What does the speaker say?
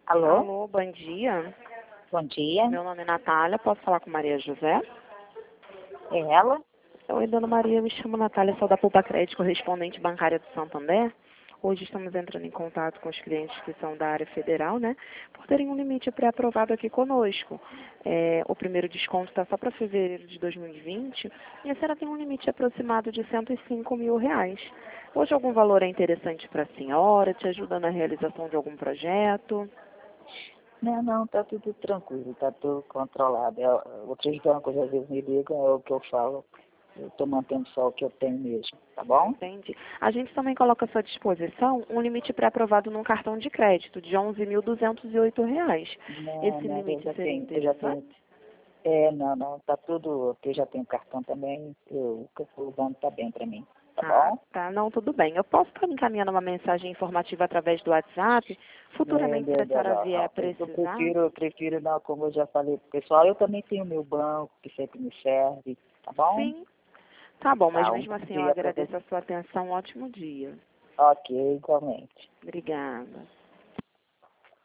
Alô? Alô, bom dia. Bom dia. Meu nome é Natália, posso falar com Maria José? É ela? Oi, dona Maria, me chamo Natália, sou da Poupa Crédito, correspondente bancária do Santander. Hoje estamos entrando em contato com os clientes que são da área federal, né? Por terem um limite pré-aprovado aqui conosco. O primeiro desconto está só para fevereiro de 2020 e a senhora tem um limite aproximado de R$ 105 mil. Hoje algum valor é interessante para a senhora? Te ajuda na realização de algum projeto? Não, tá tudo tranquilo, tá tudo controlado. Outros bancos às vezes me ligam, é o que eu falo. Eu estou mantendo só o que eu tenho mesmo, tá bom? Entendi. A gente também coloca à sua disposição um limite pré-aprovado num cartão de crédito de R$ 11.208. Esse Não, limite seria eu já tenho. interessante? Não, tá tudo, eu já tenho cartão também, o banco tá bem para mim, tá Ah, bom? tá. Não, tudo bem. Eu posso estar encaminhando uma mensagem informativa através do WhatsApp? Futuramente, se a senhora vier a precisar? Eu prefiro não, como eu já falei pro pessoal, eu também tenho meu banco, que sempre me serve, tá bom? Sim. Tá bom, mas Tá, um mesmo assim eu dia para você. agradeço a sua atenção. Um ótimo dia. Ok, igualmente. Obrigada.